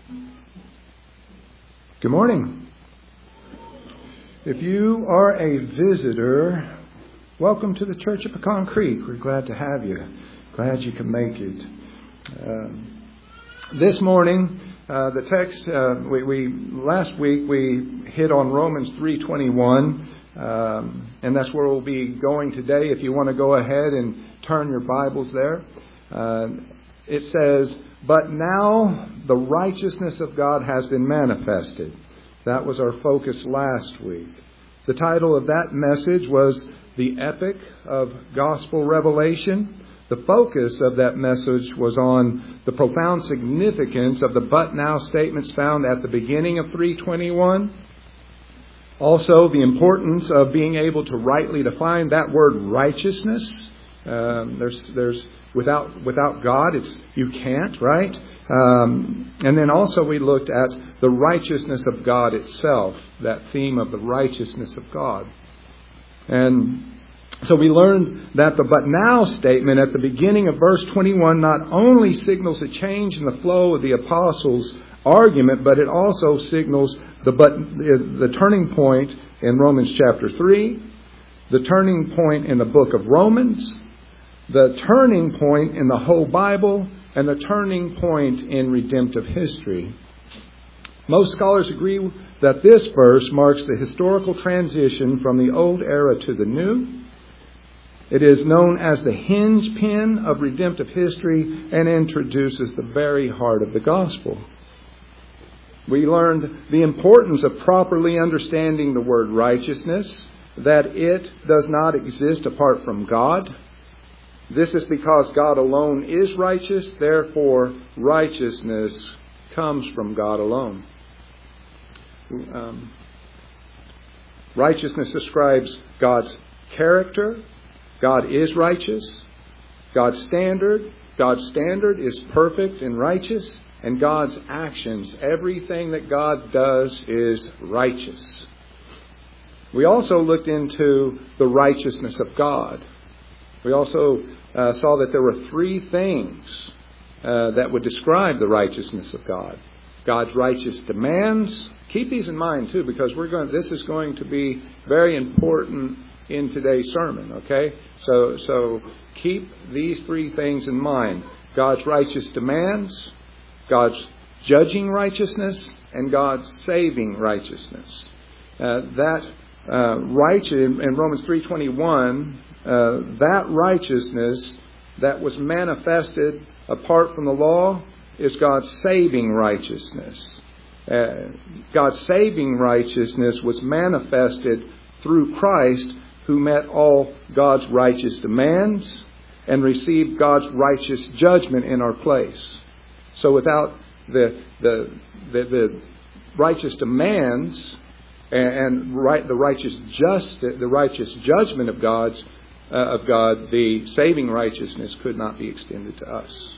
Good morning. If you are a visitor, welcome to the Church of Pecan Creek. We're glad to have you. Glad you can make it. This morning, the text last week we hit on Romans 3:21, and that's where we'll be going today. If you want to go ahead and turn your Bibles there, it says, "But now the righteousness of God has been manifested." That was our focus last week. The title of that message was The Epic of Gospel Revelation. The focus of that message was on the profound significance of the "but now" statements found at the beginning of 3:21. Also, the importance of being able to rightly define that word righteousness. There's without God, you can't, right? And then also we looked at the righteousness of God itself, that theme of the righteousness of God. And so we learned that the "but now" statement at the beginning of verse 21 not only signals a change in the flow of the apostles' argument, but it also signals the turning point in Romans chapter 3, the turning point in the book of Romans, the turning point in the whole Bible, and the turning point in redemptive history. Most scholars agree that this verse marks the historical transition from the old era to the new. It is known as the hinge pin of redemptive history and introduces the very heart of the gospel. We learned the importance of properly understanding the word righteousness, that it does not exist apart from God. This is because God alone is righteous, therefore righteousness comes from God alone. Righteousness describes God's character. God is righteous. God's standard is perfect and righteous. And God's actions, everything that God does is righteous. We also looked into the righteousness of God. We also saw that there were three things that would describe the righteousness of God. God's righteous demands. Keep these in mind too, because this is going to be very important in today's sermon. Okay, so keep these three things in mind: God's righteous demands, God's judging righteousness, and God's saving righteousness. In Romans 3:21. That righteousness that was manifested apart from the law is God's saving righteousness. God's saving righteousness was manifested through Christ, who met all God's righteous demands and received God's righteous judgment in our place. So without the righteous demands and the righteous judgment of God, the saving righteousness could not be extended to us.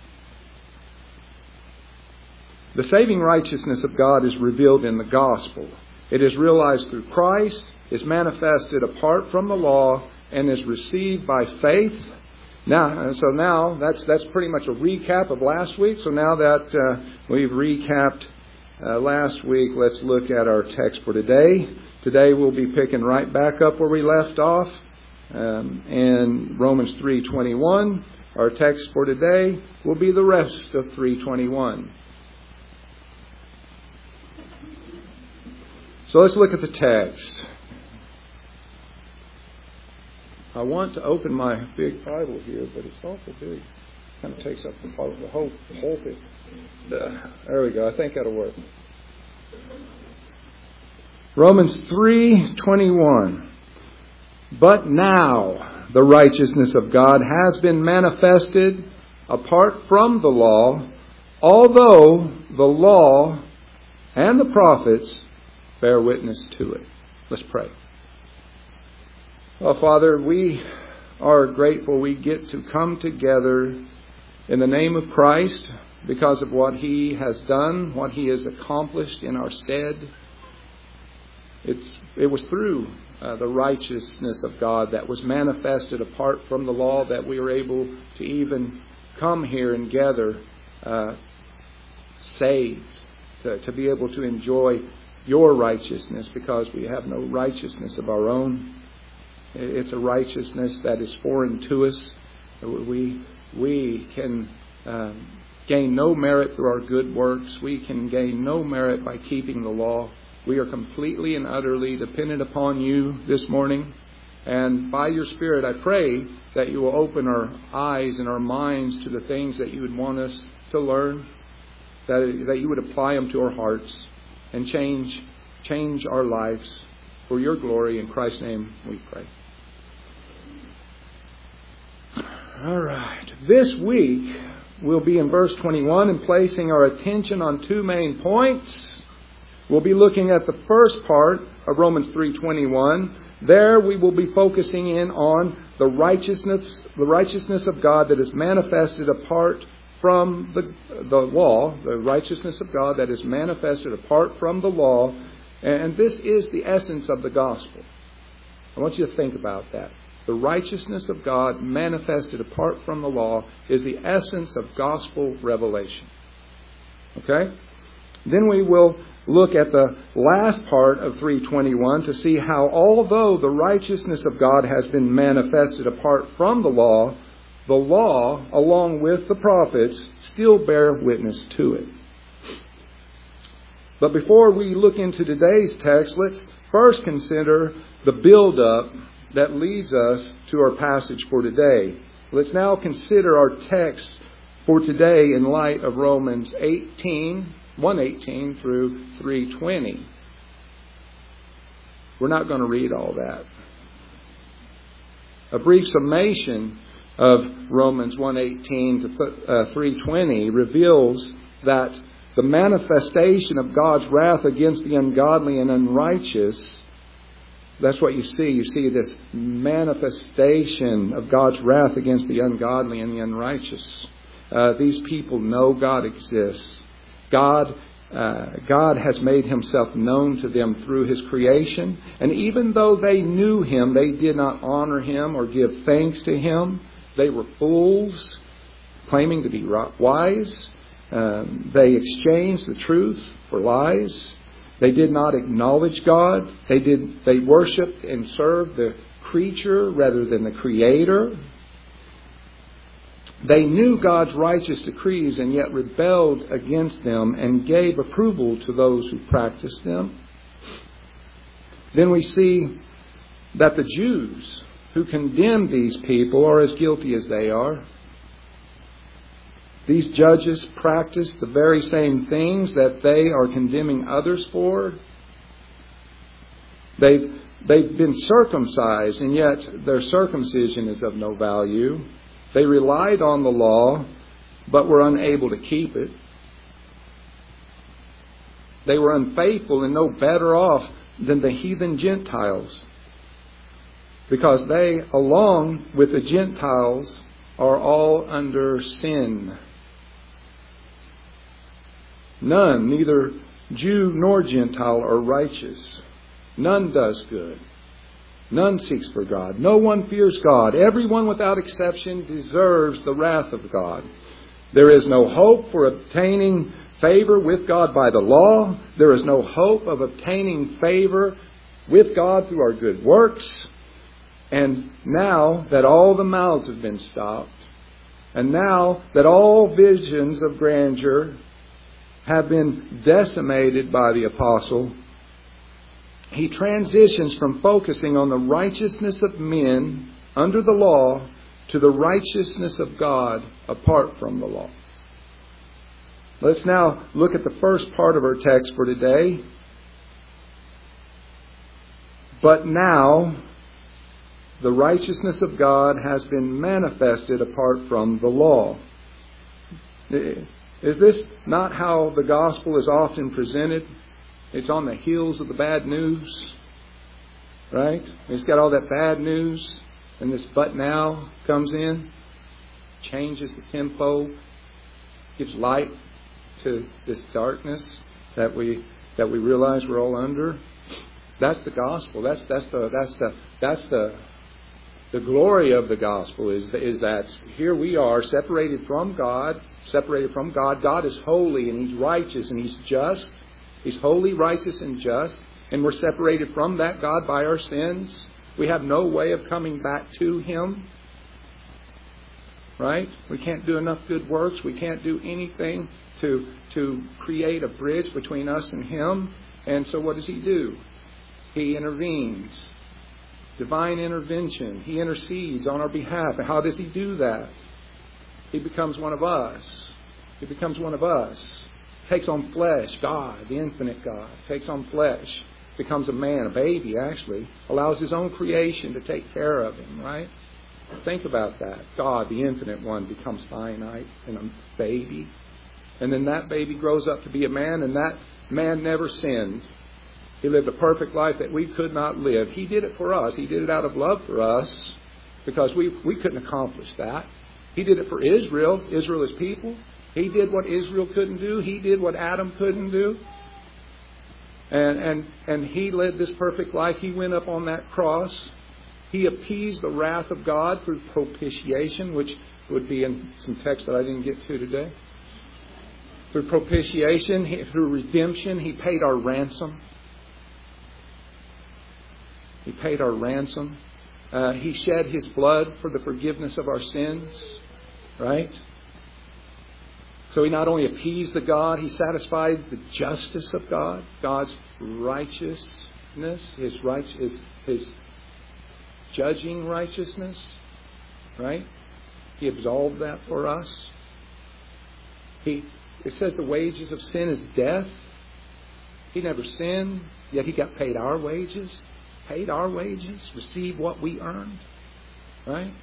The saving righteousness of God is revealed in the gospel. It is realized through Christ, is manifested apart from the law, and is received by faith. Now that's pretty much a recap of last week. So now that we've recapped last week, let's look at our text for today. Today we'll be picking right back up where we left off. In Romans 3:21, our text for today will be the rest of 3:21. So let's look at the text. I want to open my big Bible here, but it's awful big. It kind of takes up the whole thing. There we go. I think that'll work. Romans 3:21. But now the righteousness of God has been manifested apart from the law, although the law and the prophets bear witness to it. Let's pray. Well, Father, we are grateful we get to come together in the name of Christ because of what He has done, what He has accomplished in our stead. It was through the righteousness of God that was manifested apart from the law that we were able to even come here and gather saved. to be able to enjoy your righteousness, because we have no righteousness of our own. It's a righteousness that is foreign to us. We can gain no merit through our good works. We can gain no merit by keeping the law. We are completely and utterly dependent upon you this morning. And by your Spirit, I pray that you will open our eyes and our minds to the things that you would want us to learn, that you would apply them to our hearts and change our lives for your glory. In Christ's name we pray. All right. This week we'll be in verse 21 and placing our attention on two main points. We'll be looking at the first part of Romans 3:21. There we will be focusing in on the righteousness of God that is manifested apart from the law, the righteousness of God that is manifested apart from the law. And this is the essence of the gospel. I want you to think about that. The righteousness of God manifested apart from the law is the essence of gospel revelation. Okay? Then we will look at the last part of 3:21 to see how, although the righteousness of God has been manifested apart from the law, along with the prophets, still bear witness to it. But before we look into today's text, let's first consider the build-up that leads us to our passage for today. Let's now consider our text for today in light of Romans 1:18 through 3:20. We're not going to read all that. A brief summation of Romans 1:18 to 3:20 reveals that the manifestation of God's wrath against the ungodly and unrighteous, that's what you see. You see this manifestation of God's wrath against the ungodly and the unrighteous. These people know God exists. God has made Himself known to them through His creation. And even though they knew Him, they did not honor Him or give thanks to Him. They were fools, claiming to be wise. They exchanged the truth for lies. They did not acknowledge God. They worshipped and served the creature rather than the Creator. They knew God's righteous decrees and yet rebelled against them and gave approval to those who practiced them. Then we see that the Jews who condemned these people are as guilty as they are. These judges practice the very same things that they are condemning others for. They've been circumcised, and yet their circumcision is of no value. They relied on the law, but were unable to keep it. They were unfaithful and no better off than the heathen Gentiles, because they, along with the Gentiles, are all under sin. None, neither Jew nor Gentile, are righteous. None does good. None seeks for God. No one fears God. Everyone without exception deserves the wrath of God. There is no hope for obtaining favor with God by the law. There is no hope of obtaining favor with God through our good works. And now that all the mouths have been stopped, and now that all visions of grandeur have been decimated by the apostle, he transitions from focusing on the righteousness of men under the law to the righteousness of God apart from the law. Let's now look at the first part of our text for today. But now the righteousness of God has been manifested apart from the law. Is this not how the gospel is often presented? It's on the heels of the bad news, right? It's got all that bad news, and this "but now" comes in, changes the tempo, gives light to this darkness that we realize we're all under. That's the gospel. That's the glory of the gospel is that here we are separated from God. God is holy and He's righteous and He's just. He's holy, righteous, and just. And we're separated from that God by our sins. We have no way of coming back to Him. Right? We can't do enough good works. We can't do anything to create a bridge between us and Him. And so what does He do? He intervenes. Divine intervention. He intercedes on our behalf. And how does He do that? He becomes one of us. He becomes one of us. Takes on flesh. God, the infinite God, takes on flesh. Becomes a man, a baby actually. Allows His own creation to take care of Him, right? Think about that. God, the infinite one, becomes finite and a baby. And then that baby grows up to be a man, and that man never sinned. He lived a perfect life that we could not live. He did it for us. He did it out of love for us because we couldn't accomplish that. He did it for Israel, His people. He did what Israel couldn't do. He did what Adam couldn't do. And He led this perfect life. He went up on that cross. He appeased the wrath of God through propitiation, which would be in some text that I didn't get to today. Through propitiation, through redemption, He paid our ransom. He paid our ransom. He shed His blood for the forgiveness of our sins. Right? So He not only appeased the God, He satisfied the justice of God, God's righteousness, His judging righteousness. Right? He absolved that for us. It says the wages of sin is death. He never sinned, yet He got paid our wages. Paid our wages. Received what we earned. Right?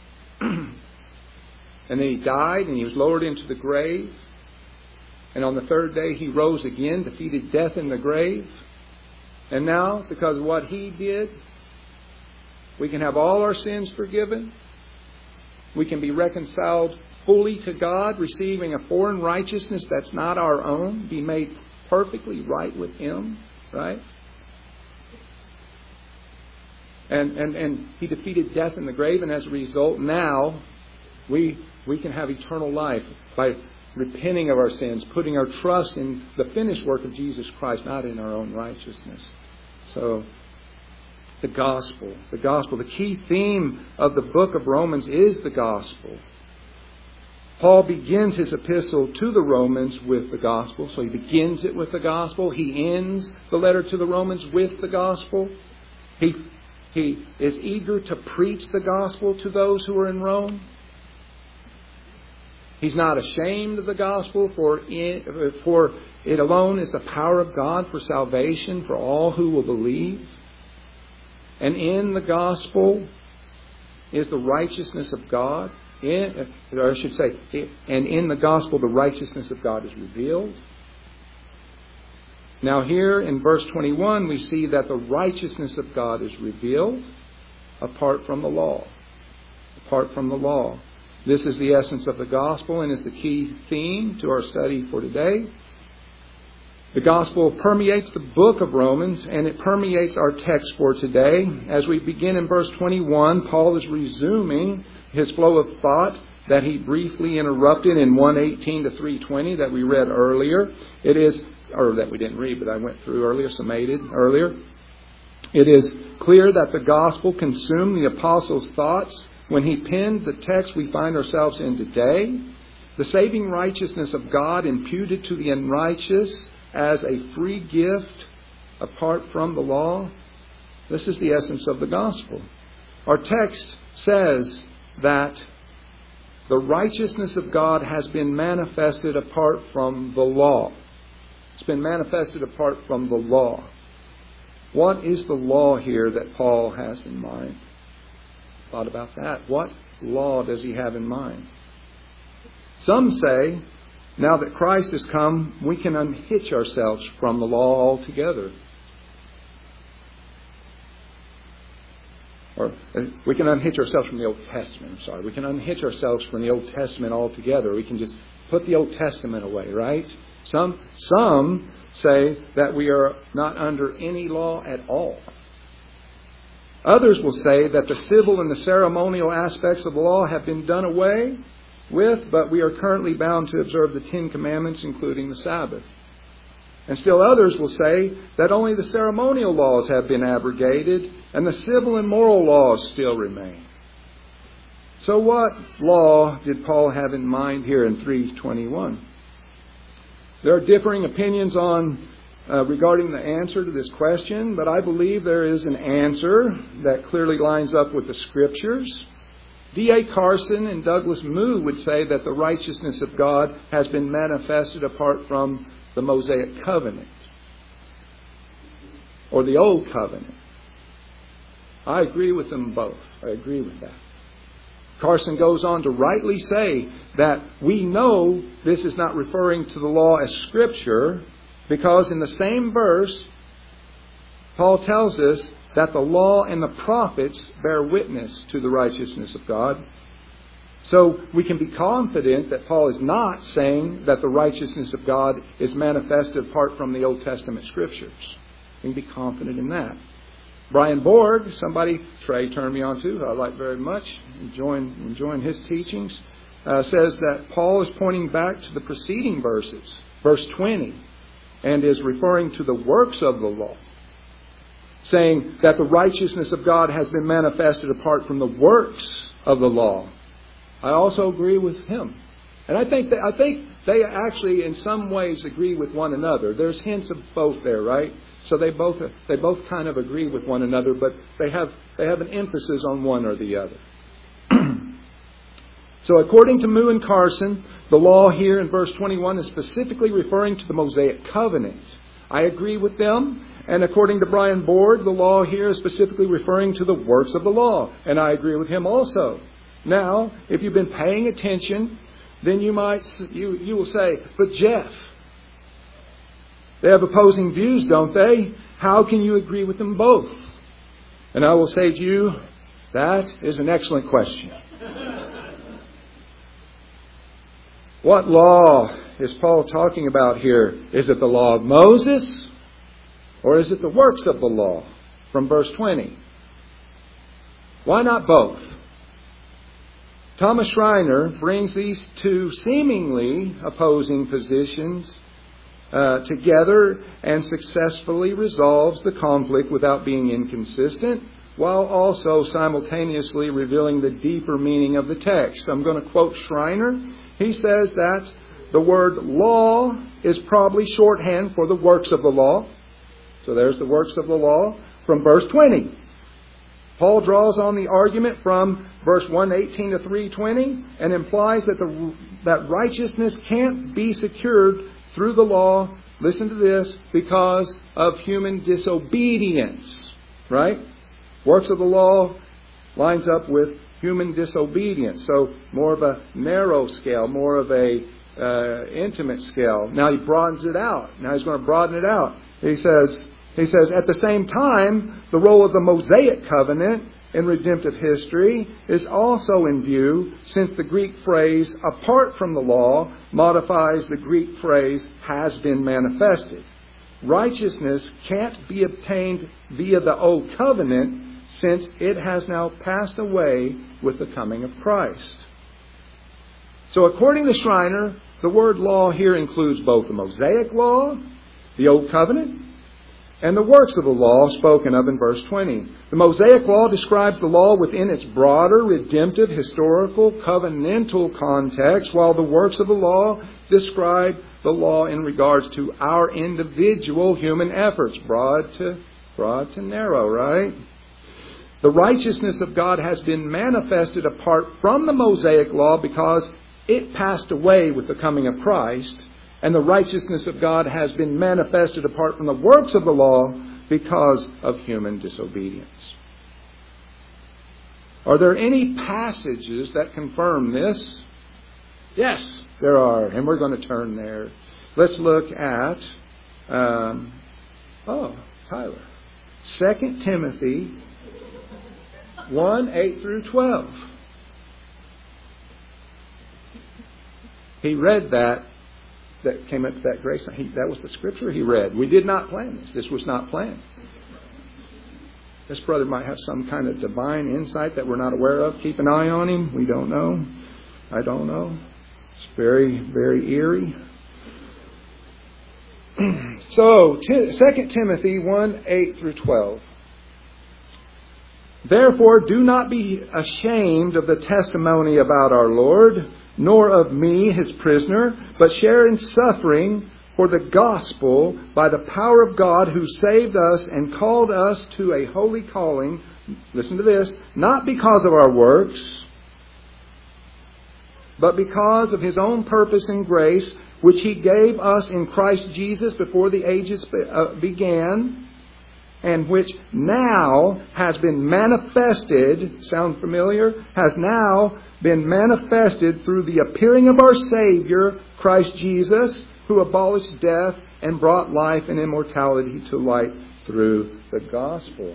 And then He died and He was lowered into the grave. And on the third day He rose again, defeated death in the grave. And now, because of what He did, we can have all our sins forgiven. We can be reconciled fully to God, receiving a foreign righteousness that's not our own, be made perfectly right with Him, right? And He defeated death in the grave, and as a result, now we can have eternal life by repenting of our sins, putting our trust in the finished work of Jesus Christ, not in our own righteousness. So, the gospel. The key theme of the book of Romans is the gospel. Paul begins his epistle to the Romans with the gospel. So he begins it with the gospel. He ends the letter to the Romans with the gospel. He is eager to preach the gospel to those who are in Rome. He's not ashamed of the gospel, for it alone is the power of God for salvation for all who will believe. And in the gospel is the righteousness of God. And in the gospel the righteousness of God is revealed. Now here in verse 21 we see that the righteousness of God is revealed apart from the law. Apart from the law. This is the essence of the gospel and is the key theme to our study for today. The gospel permeates the book of Romans, and it permeates our text for today. As we begin in verse 21, Paul is resuming his flow of thought that he briefly interrupted in 1:18 to 3:20 that we read earlier. That we didn't read, but I went through earlier, summated earlier. It is clear that the gospel consumed the apostles' thoughts when he penned the text we find ourselves in today. The saving righteousness of God imputed to the unrighteous as a free gift apart from the law. This is the essence of the gospel. Our text says that the righteousness of God has been manifested apart from the law. It's been manifested apart from the law. What is the law here that Paul has in mind? Thought about that. What law does he have in mind? Some say, now that Christ has come, we can unhitch ourselves from the law altogether. Or we can unhitch ourselves from the Old Testament. We can unhitch ourselves from the Old Testament altogether. We can just put the Old Testament away, right? Some say that we are not under any law at all. Others will say that the civil and the ceremonial aspects of the law have been done away with, but we are currently bound to observe the 10 Commandments, including the Sabbath. And still others will say that only the ceremonial laws have been abrogated and the civil and moral laws still remain. So what law did Paul have in mind here in 3:21? There are differing opinions on regarding the answer to this question, but I believe there is an answer that clearly lines up with the Scriptures. D.A. Carson and Douglas Moo would say that the righteousness of God has been manifested apart from the Mosaic covenant or the Old Covenant. I agree with them both. I agree with that. Carson goes on to rightly say that we know this is not referring to the law as Scripture, because in the same verse, Paul tells us that the law and the prophets bear witness to the righteousness of God. So we can be confident that Paul is not saying that the righteousness of God is manifested apart from the Old Testament Scriptures. We can be confident in that. Brian Borg, somebody Trey turned me on to, who I like very much, enjoying his teachings, says that Paul is pointing back to the preceding verses, verse 20, and is referring to the works of the law, saying that the righteousness of God has been manifested apart from the works of the law. I also agree with him. And I think they actually in some ways agree with one another. There's hints of both there, right? So they both kind of agree with one another, but they have an emphasis on one or the other. So according to Moo and Carson, the law here in verse 21 is specifically referring to the Mosaic covenant. I agree with them. And according to Brian Borg, the law here is specifically referring to the works of the law. And I agree with him also. Now, if you've been paying attention, then you will say, but Jeff, they have opposing views, don't they? How can you agree with them both? And I will say to you, that is an excellent question. What law is Paul talking about here? Is it the law of Moses? Or is it the works of the law from verse 20? Why not both? Thomas Schreiner brings these two seemingly opposing positions together and successfully resolves the conflict without being inconsistent, while also simultaneously revealing the deeper meaning of the text. I'm going to quote Schreiner. He says that the word law is probably shorthand for the works of the law. So there's the works of the law from verse 20. Paul draws on the argument from verse 118 to 320 and implies that righteousness can't be secured through the law, listen to this, because of human disobedience. Right? Works of the law lines up with human disobedience. So more of a narrow scale, more of a intimate scale. Now he broadens it out. Now he's going to broaden it out. He says, at the same time, the role of the Mosaic covenant in redemptive history is also in view, since the Greek phrase apart from the law modifies the Greek phrase has been manifested. Righteousness can't be obtained via the old covenant, since it has now passed away with the coming of Christ. So according to Schreiner, the word law here includes both the Mosaic law, the old covenant, and the works of the law spoken of in verse 20. The Mosaic law describes the law within its broader, redemptive, historical, covenantal context, while the works of the law describe the law in regards to our individual human efforts, broad to narrow, right? The righteousness of God has been manifested apart from the Mosaic law because it passed away with the coming of Christ. And the righteousness of God has been manifested apart from the works of the law because of human disobedience. Are there any passages that confirm this? Yes, there are. And we're going to turn there. Let's look at, Tyler. 2 Timothy 1, 8 through 12. He read that came up to that grace. That was the scripture he read. We did not plan this. This was not planned. This brother might have some kind of divine insight that we're not aware of. Keep an eye on him. We don't know. I don't know. It's very, very eerie. 2 So, 2 Timothy 1, 8 through 12. Therefore, do not be ashamed of the testimony about our Lord, nor of me, His prisoner, but share in suffering for the gospel by the power of God, who saved us and called us to a holy calling. Listen to this. Not because of our works, but because of His own purpose and grace, which He gave us in Christ Jesus before the ages began, and which now has been manifested, sound familiar? Has now been manifested through the appearing of our Savior, Christ Jesus, who abolished death and brought life and immortality to light through the gospel.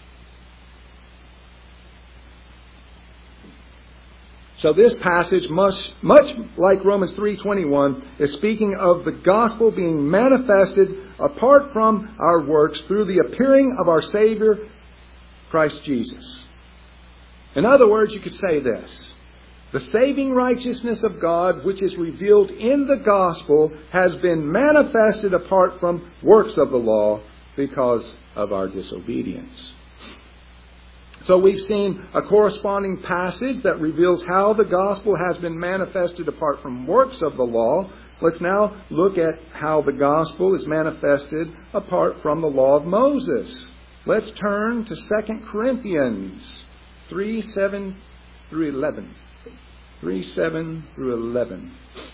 So this passage, much like Romans 3:21, is speaking of the gospel being manifested apart from our works through the appearing of our Savior, Christ Jesus. In other words, you could say this. The saving righteousness of God, which is revealed in the gospel, has been manifested apart from works of the law because of our disobedience. So we've seen a corresponding passage that reveals how the gospel has been manifested apart from works of the law. Let's now look at how the gospel is manifested apart from the law of Moses. Let's turn to 2 Corinthians 3:7 through 11. 3:7 through 11.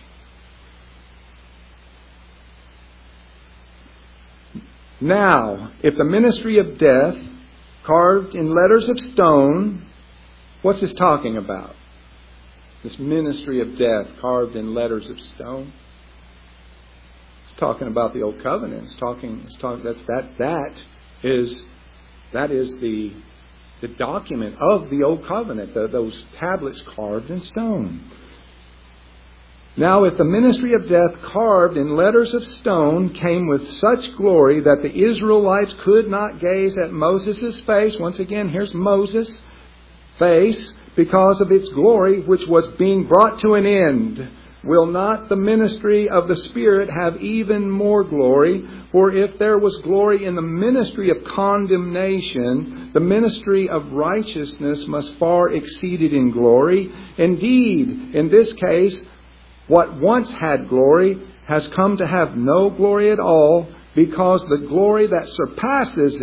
Now, if the ministry of death, carved in letters of stone, what's this talking about? This ministry of death, carved in letters of stone. It's talking about the old covenant. That is the document of the old covenant, those tablets carved in stone. Now, if the ministry of death carved in letters of stone came with such glory that the Israelites could not gaze at Moses' face, once again, here's Moses' face, because of its glory, which was being brought to an end, will not the ministry of the Spirit have even more glory? For if there was glory in the ministry of condemnation, the ministry of righteousness must far exceed it in glory. Indeed, in this case, what once had glory has come to have no glory at all, because the glory that surpasses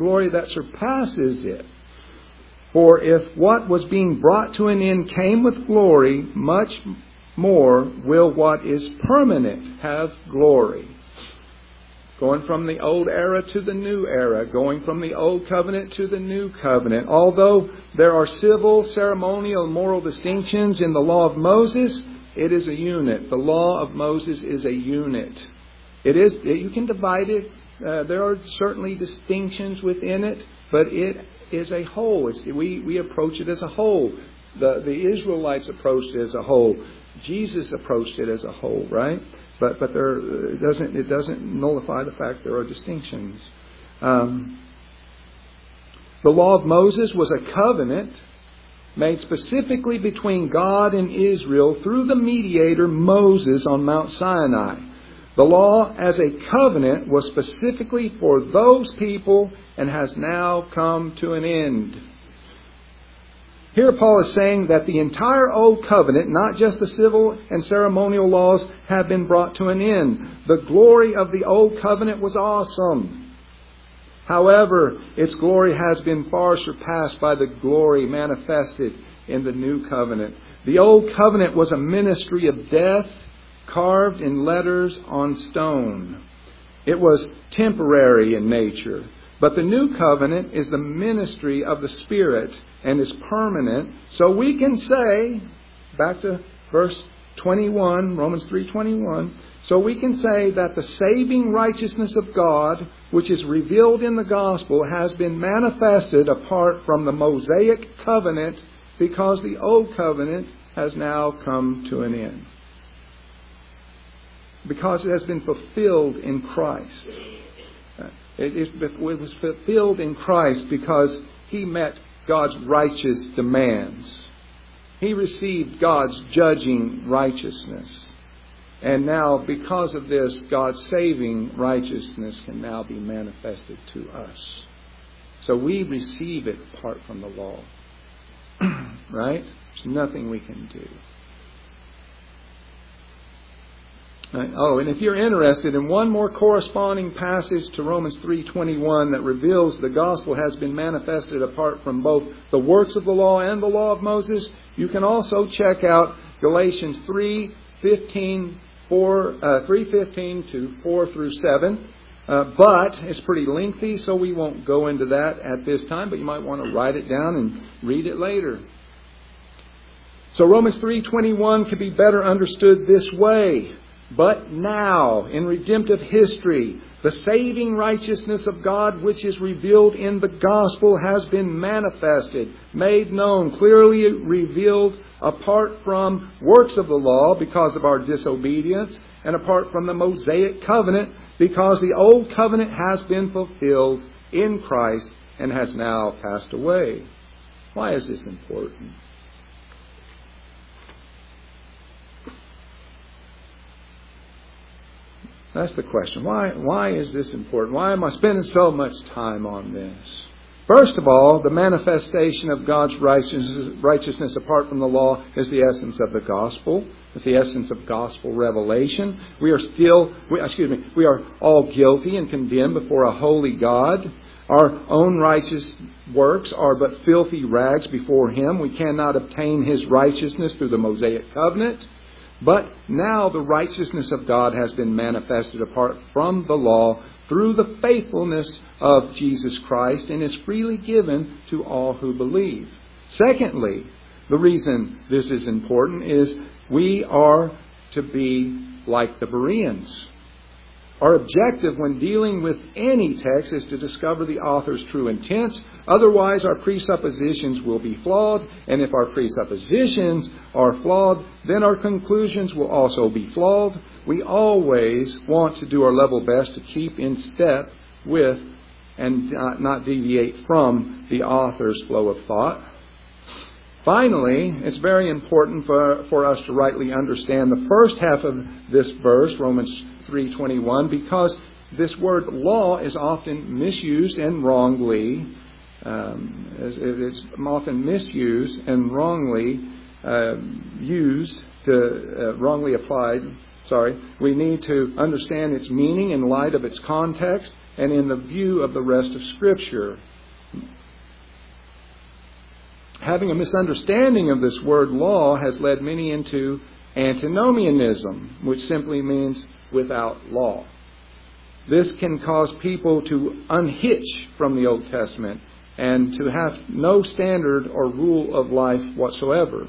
it. For if what was being brought to an end came with glory, much more will what is permanent have glory. Going from the old era to the new era, going from the old covenant to the new covenant. Although there are civil, ceremonial, and moral distinctions in the law of Moses, it is a unit. The law of Moses is a unit. You can divide it. There are certainly distinctions within it, but it is a whole. We approach it as a whole. The Israelites approached it as a whole. Jesus approached it as a whole, right? But it doesn't nullify the fact there are distinctions. The law of Moses was a covenant made specifically between God and Israel through the mediator Moses on Mount Sinai. The law as a covenant was specifically for those people and has now come to an end. Here Paul is saying that the entire Old Covenant, not just the civil and ceremonial laws, have been brought to an end. The glory of the Old Covenant was awesome. However, its glory has been far surpassed by the glory manifested in the New Covenant. The Old Covenant was a ministry of death carved in letters on stone. It was temporary in nature. But the New Covenant is the ministry of the Spirit and is permanent. So we can say, back to verse 21, Romans 3:21, so we can say that the saving righteousness of God, which is revealed in the gospel, has been manifested apart from the Mosaic covenant, because the old covenant has now come to an end. Because it has been fulfilled in Christ. It was fulfilled in Christ because He met God's righteous demands. He received God's judging righteousness. And now, because of this, God's saving righteousness can now be manifested to us. So we receive it apart from the law. Right? There's nothing we can do. Right? Oh, and if you're interested in one more corresponding passage to Romans 3:21 that reveals the gospel has been manifested apart from both the works of the law and the law of Moses, you can also check out Galatians 3:15 to 4 through 7. But it's pretty lengthy, so we won't go into that at this time. But you might want to write it down and read it later. So Romans 3:21 could be better understood this way. But now, in redemptive history, the saving righteousness of God, which is revealed in the gospel, has been manifested, made known, clearly revealed apart from works of the law because of our disobedience, and apart from the Mosaic covenant because the old covenant has been fulfilled in Christ and has now passed away. Why is this important? That's the question. Why is this important? Why am I spending so much time on this? First of all, the manifestation of God's righteousness apart from the law is the essence of the gospel. It's the essence of gospel revelation. We are all guilty and condemned before a holy God. Our own righteous works are but filthy rags before Him. We cannot obtain His righteousness through the Mosaic covenant. But now the righteousness of God has been manifested apart from the law through the faithfulness of Jesus Christ and is freely given to all who believe. Secondly, the reason this is important is we are to be like the Bereans. Our objective when dealing with any text is to discover the author's true intent. Otherwise, our presuppositions will be flawed. And if our presuppositions are flawed, then our conclusions will also be flawed. We always want to do our level best to keep in step with and not deviate from the author's flow of thought. Finally, it's very important for us to rightly understand the first half of this verse, Romans 3:21, because this word law is often misused and wrongly wrongly applied. We need to understand its meaning in light of its context and in the view of the rest of Scripture. Having a misunderstanding of this word law has led many into antinomianism, which simply means without law. This can cause people to unhitch from the Old Testament and to have no standard or rule of life whatsoever.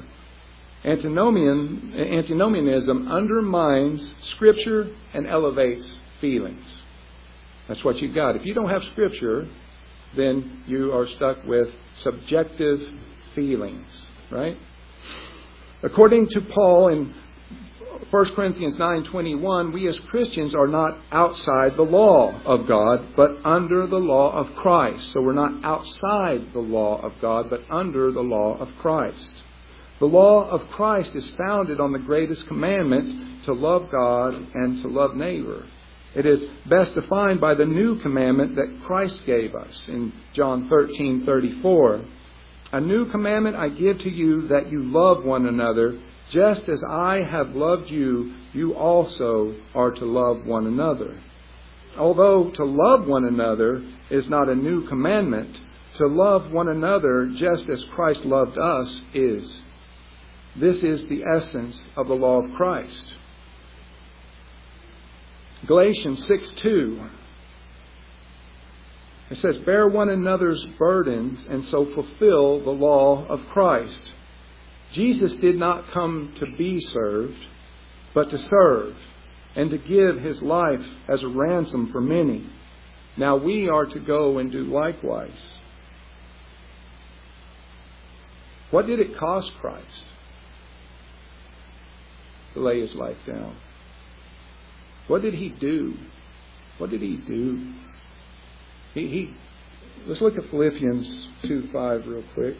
Antinomianism undermines Scripture and elevates feelings. That's what you've got. If you don't have Scripture, then you are stuck with subjective feelings, right? According to Paul in 1 Corinthians 9:21, we as Christians are not outside the law of God, but under the law of Christ. So we're not outside the law of God, but under the law of Christ. The law of Christ is founded on the greatest commandment, to love God and to love neighbor. It is best defined by the new commandment that Christ gave us in John 13:34. A new commandment I give to you, that you love one another. Just as I have loved you, you also are to love one another. Although to love one another is not a new commandment, to love one another just as Christ loved us is. This is the essence of the law of Christ. Galatians 6:2. It says, bear one another's burdens and so fulfill the law of Christ. Jesus did not come to be served, but to serve and to give His life as a ransom for many. Now we are to go and do likewise. What did it cost Christ to lay His life down? What did He do? What did He do? Let's look at Philippians 2:5 real quick.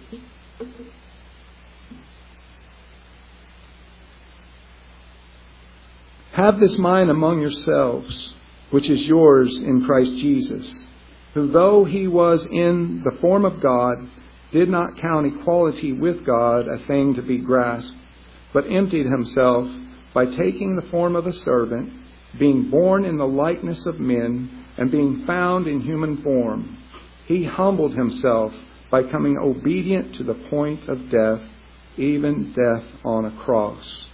Have this mind among yourselves, which is yours in Christ Jesus, who though he was in the form of God, did not count equality with God a thing to be grasped, but emptied himself by taking the form of a servant, being born in the likeness of men, and being found in human form. He humbled himself by coming obedient to the point of death, even death on a cross.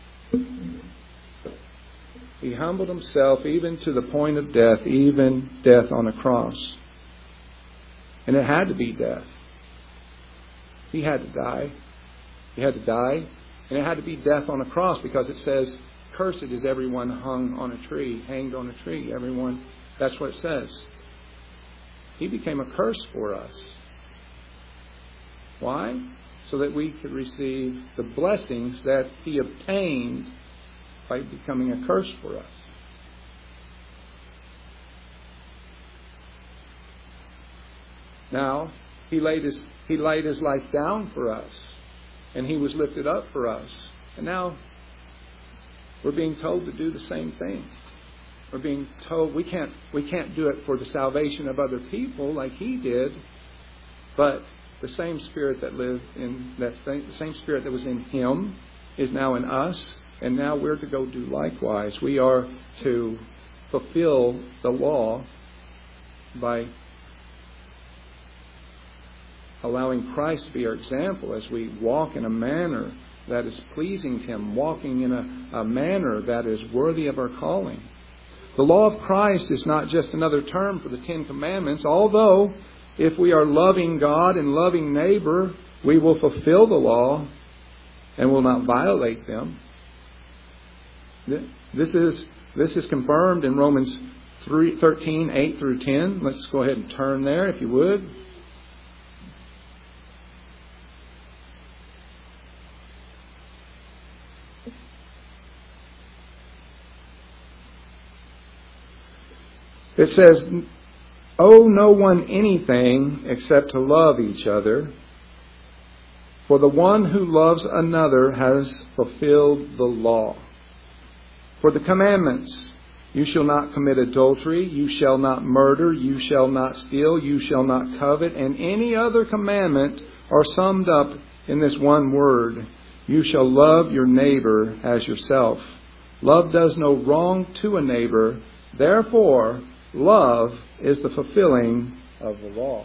He humbled himself even to the point of death, even death on a cross. And it had to be death. He had to die. He had to die. And it had to be death on a cross, because it says, cursed is everyone hanged on a tree. Everyone, that's what it says. He became a curse for us. Why? So that we could receive the blessings that he obtained by becoming a curse for us. Now, he laid his life down for us, and he was lifted up for us. And now we're being told to do the same thing. We're being told we can't do it for the salvation of other people like he did, but the same Spirit that lived in the same Spirit that was in him is now in us, and now we're to go do likewise. We are to fulfill the law by allowing Christ to be our example as we walk in a manner that is pleasing to him, walking in a manner that is worthy of our calling. The law of Christ is not just another term for the Ten Commandments, although if we are loving God and loving neighbor, we will fulfill the law and will not violate them. This is confirmed in Romans 13, 8 through 10. Let's go ahead and turn there if you would. It says, owe no one anything except to love each other. For the one who loves another has fulfilled the law. For the commandments, you shall not commit adultery, you shall not murder, you shall not steal, you shall not covet, and any other commandment are summed up in this one word: you shall love your neighbor as yourself. Love does no wrong to a neighbor, therefore love is the fulfilling of the law.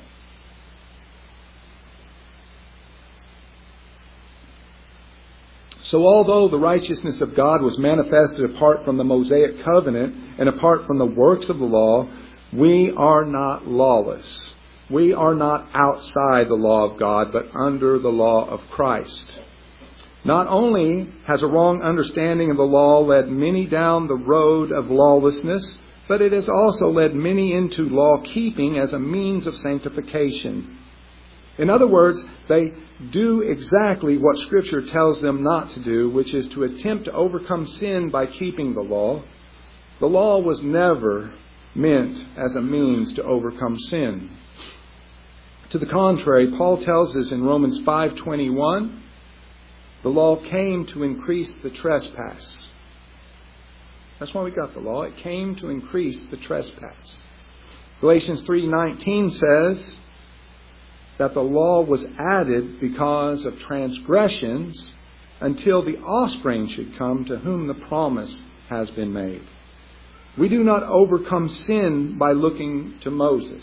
So although the righteousness of God was manifested apart from the Mosaic covenant and apart from the works of the law, we are not lawless. We are not outside the law of God, but under the law of Christ. Not only has a wrong understanding of the law led many down the road of lawlessness, but it has also led many into law-keeping as a means of sanctification. In other words, they do exactly what Scripture tells them not to do, which is to attempt to overcome sin by keeping the law. The law was never meant as a means to overcome sin. To the contrary, Paul tells us in Romans 5:21, the law came to increase the trespass. That's why we got the law. It came to increase the trespass. Galatians 3:19 says that the law was added because of transgressions until the offspring should come to whom the promise has been made. We do not overcome sin by looking to Moses.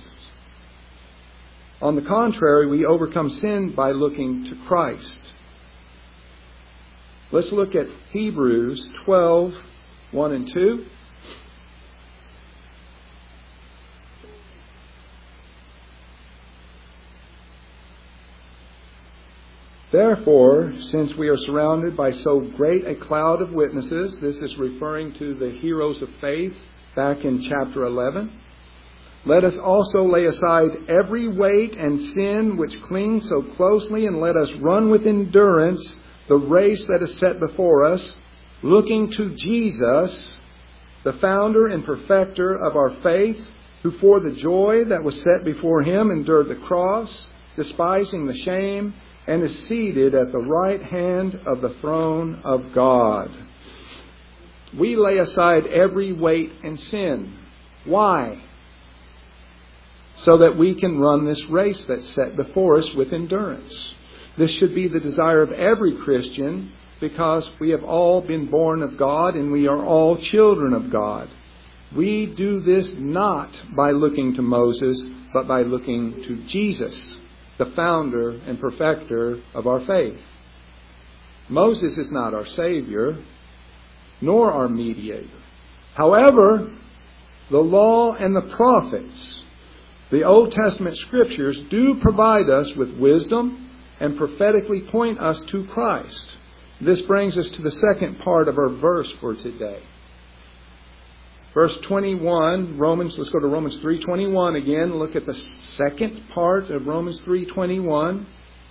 On the contrary, we overcome sin by looking to Christ. Let's look at Hebrews 12:1 and 2. Therefore, since we are surrounded by so great a cloud of witnesses, this is referring to the heroes of faith back in chapter 11, let us also lay aside every weight and sin which clings so closely, and let us run with endurance the race that is set before us, looking to Jesus, the founder and perfecter of our faith, who for the joy that was set before him endured the cross, despising the shame, and is seated at the right hand of the throne of God. We lay aside every weight and sin. Why? So that we can run this race that's set before us with endurance. This should be the desire of every Christian, because we have all been born of God and we are all children of God. We do this not by looking to Moses, but by looking to Jesus, the founder and perfecter of our faith. Moses is not our Savior, nor our mediator. However, the law and the prophets, the Old Testament Scriptures, do provide us with wisdom and prophetically point us to Christ. This brings us to the second part of our verse for today. Verse 21, let's go to Romans 3:21 again. Look at the second part of Romans 3:21.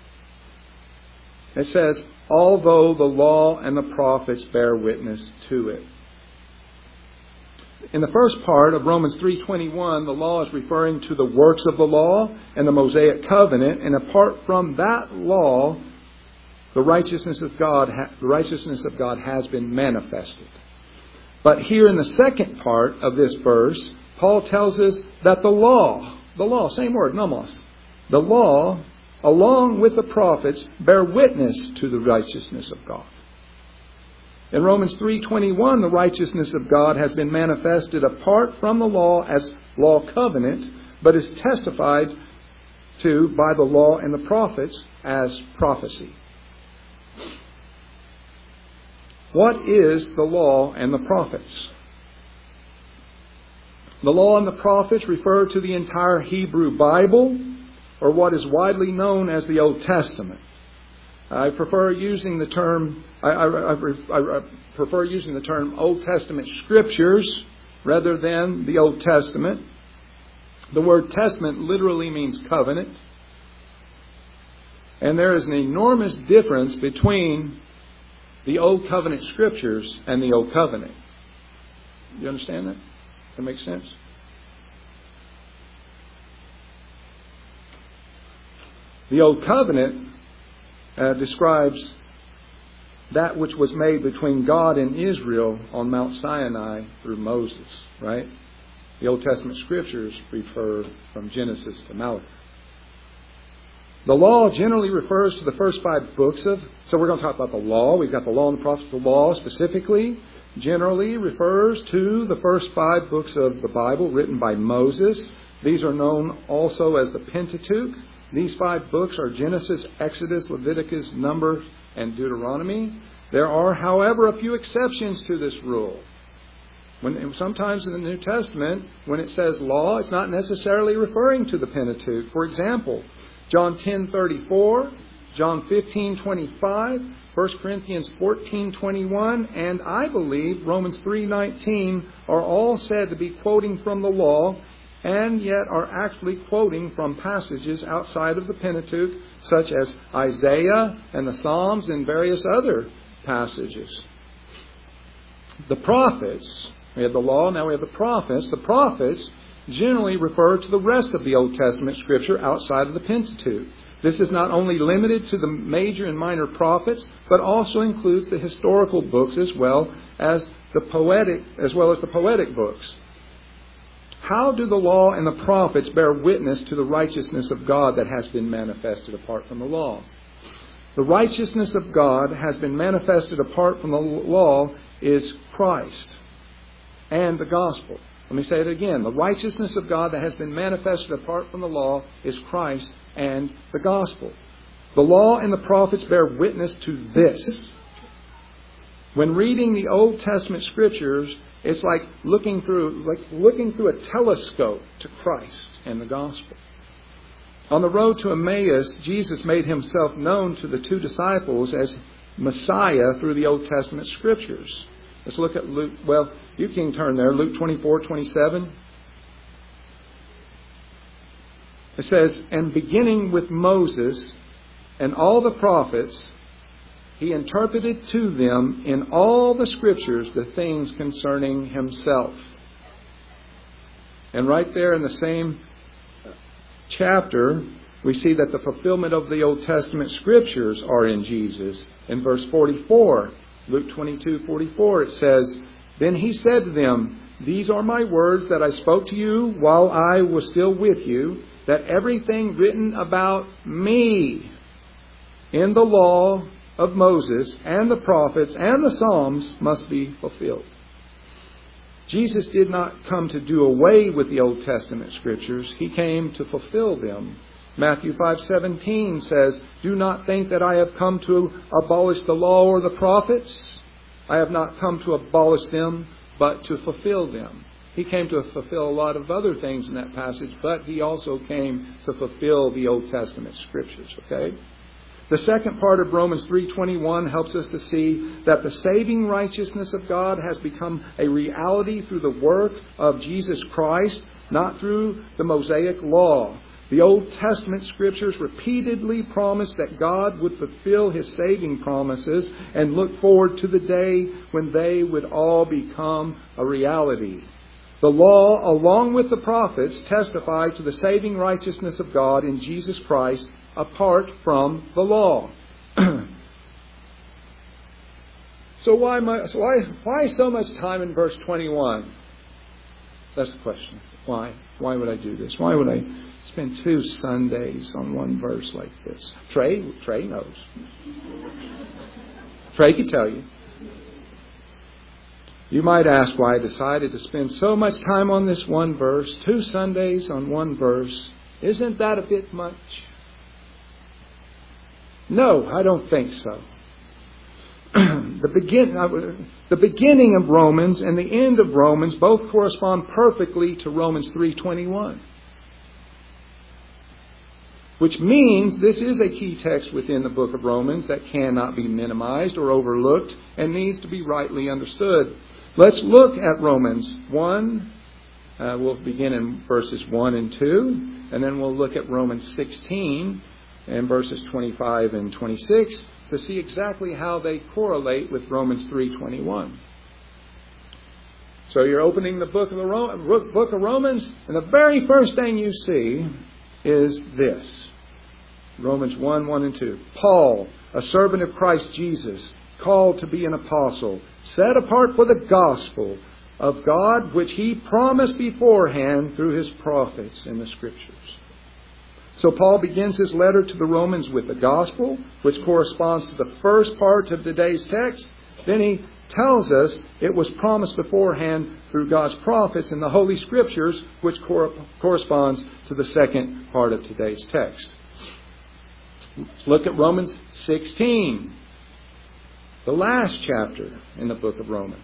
It says, although the law and the prophets bear witness to it. In the first part of Romans 3:21, the law is referring to the works of the law and the Mosaic covenant, and apart from that law, the righteousness of God has been manifested. But here in the second part of this verse, Paul tells us that the law, same word, nomos, the law, along with the prophets, bear witness to the righteousness of God. In Romans 3:21, the righteousness of God has been manifested apart from the law as law covenant, but is testified to by the law and the prophets as prophecy. What is the law and the prophets? The law and the prophets refer to the entire Hebrew Bible, or what is widely known as the Old Testament. I prefer using the term Old Testament Scriptures rather than the Old Testament. The word testament literally means covenant. And there is an enormous difference between the Old Covenant Scriptures and the Old Covenant. You understand that? That makes sense? The Old Covenant describes that which was made between God and Israel on Mount Sinai through Moses, right? The Old Testament Scriptures refer from Genesis to Malachi. The law generally refers to the first 5 books so we're going to talk about the law. We've got the law and the prophets. The law specifically generally refers to the first 5 books of the Bible written by Moses. These are known also as the Pentateuch. These 5 books are Genesis, Exodus, Leviticus, Numbers, and Deuteronomy. There are, however, a few exceptions to this rule. Sometimes in the New Testament, when it says law, it's not necessarily referring to the Pentateuch. For example, John 10:34, John 15:25, 1 Corinthians 14:21, and I believe Romans 3:19 are all said to be quoting from the law, and yet are actually quoting from passages outside of the Pentateuch, such as Isaiah and the Psalms and various other passages. The prophets, we have the law, now we have the prophets. The prophets generally refer to the rest of the Old Testament Scripture outside of the Pentateuch. This is not only limited to the major and minor prophets, but also includes the historical books as well as the poetic books. How do the law and the prophets bear witness to the righteousness of God that has been manifested apart from the law? The righteousness of God has been manifested apart from the law is Christ and the gospel. Let me say it again. The righteousness of God that has been manifested apart from the law is Christ and the gospel. The law and the prophets bear witness to this. When reading the Old Testament Scriptures, it's like looking through a telescope to Christ and the gospel. On the road to Emmaus, Jesus made himself known to the 2 disciples as Messiah through the Old Testament Scriptures. Let's look at Luke. Well, you can turn there. Luke 24:27. It says, and beginning with Moses and all the prophets, he interpreted to them in all the Scriptures the things concerning himself. And right there in the same chapter, we see that the fulfillment of the Old Testament Scriptures are in Jesus. In verse 44, Luke 22:44, it says, Then he said to them, "These are my words that I spoke to you while I was still with you, that everything written about me in the law of Moses and the prophets and the Psalms must be fulfilled." Jesus did not come to do away with the Old Testament Scriptures. He came to fulfill them. Matthew 5:17 says, "Do not think that I have come to abolish the law or the prophets. I have not come to abolish them, but to fulfill them." He came to fulfill a lot of other things in that passage, but He also came to fulfill the Old Testament Scriptures. Okay? The second part of Romans 3:21 helps us to see that the saving righteousness of God has become a reality through the work of Jesus Christ, not through the Mosaic law. The Old Testament Scriptures repeatedly promised that God would fulfill His saving promises and look forward to the day when they would all become a reality. The law, along with the prophets, testify to the saving righteousness of God in Jesus Christ apart from the law. So why so much time in verse 21? That's the question. Why? Why would I do this? Why would I spend 2 Sundays on one verse like this? Trey knows. Trey could tell you. You might ask why I decided to spend so much time on this one verse, 2 Sundays on one verse. Isn't that a bit much? No, I don't think so. The beginning of Romans and the end of Romans both correspond perfectly to Romans 3:21. Which means this is a key text within the book of Romans that cannot be minimized or overlooked and needs to be rightly understood. Let's look at Romans 1. We'll begin in verses 1 and 2. And then we'll look at Romans 16 and verses 25 and 26 to see exactly how they correlate with Romans 3:21. So you're opening the book of Romans, and the very first thing you see is this. Romans 1 and 2. Paul, a servant of Christ Jesus, called to be an apostle, set apart for the gospel of God, which He promised beforehand through His prophets in the Scriptures. So Paul begins his letter to the Romans with the gospel, which corresponds to the first part of today's text. Then he tells us it was promised beforehand through God's prophets in the Holy Scriptures, which corresponds to the second part of today's text. Let's look at Romans 16, the last chapter in the book of Romans.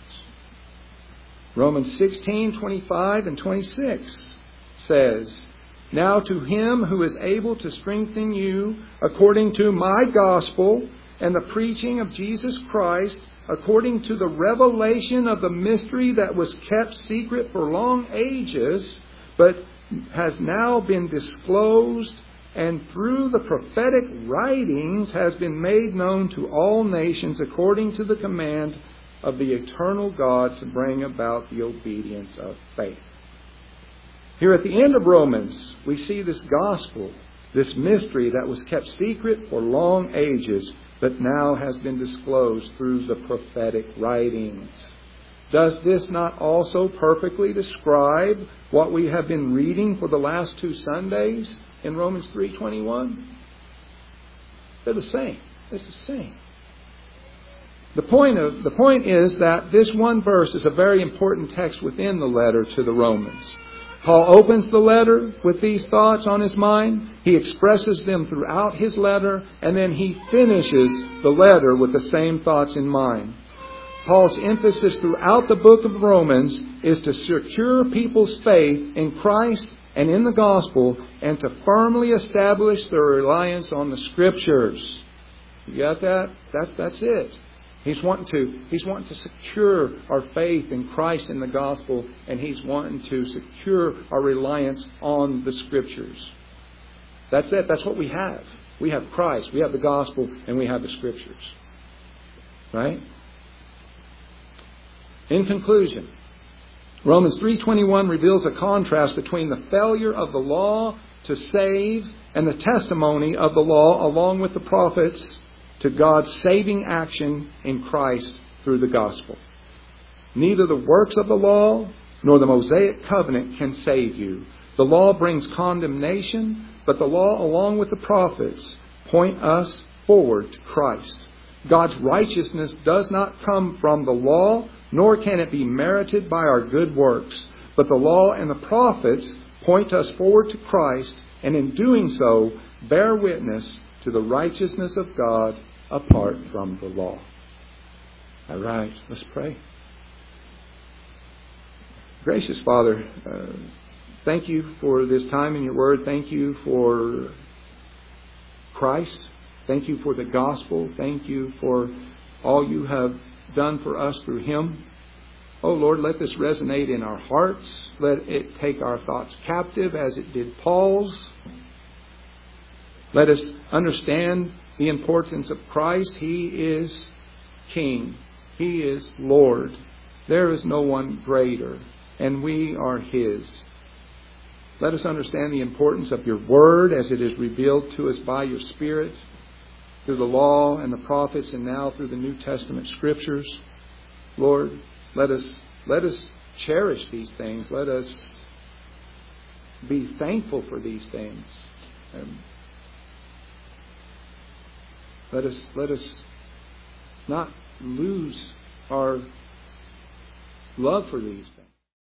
Romans 16:25 and 26 says, "Now to Him who is able to strengthen you according to my gospel and the preaching of Jesus Christ, according to the revelation of the mystery that was kept secret for long ages, but has now been disclosed, and through the prophetic writings has been made known to all nations according to the command of the eternal God to bring about the obedience of faith." Here at the end of Romans, we see this gospel, this mystery that was kept secret for long ages, but now has been disclosed through the prophetic writings. Does this not also perfectly describe what we have been reading for the last 2 Sundays in Romans 3:21? They're the same. It's the same. The point is that this one verse is a very important text within the letter to the Romans. Paul opens the letter with these thoughts on his mind. He expresses them throughout his letter, and then he finishes the letter with the same thoughts in mind. Paul's emphasis throughout the book of Romans is to secure people's faith in Christ and in the gospel, and to firmly establish their reliance on the Scriptures. You got that? That's it. He's wanting to secure our faith in Christ and the gospel, and he's wanting to secure our reliance on the Scriptures. That's it. That's what we have. We have Christ, we have the gospel, and we have the Scriptures. Right? In conclusion, Romans 3:21 reveals a contrast between the failure of the law to save and the testimony of the law along with the prophets to God's saving action in Christ through the gospel. Neither the works of the law nor the Mosaic covenant can save you. The law brings condemnation, but the law, along with the prophets, point us forward to Christ. God's righteousness does not come from the law, nor can it be merited by our good works. But the law and the prophets point us forward to Christ, and in doing so, bear witness to the righteousness of God apart from the law. All right, let's pray. Gracious Father, thank you for this time in your word. Thank you for Christ. Thank you for the gospel. Thank you for all you have done for us through Him. Oh Lord, let this resonate in our hearts. Let it take our thoughts captive as it did Paul's. Let us understand the importance of Christ. He is King. He is Lord. There is no one greater, and we are His. Let us understand the importance of your word as it is revealed to us by your Spirit, through the law and the prophets, and now through the New Testament Scriptures. Lord, let us cherish these things. Let us be thankful for these things. Let us not lose our love for these things.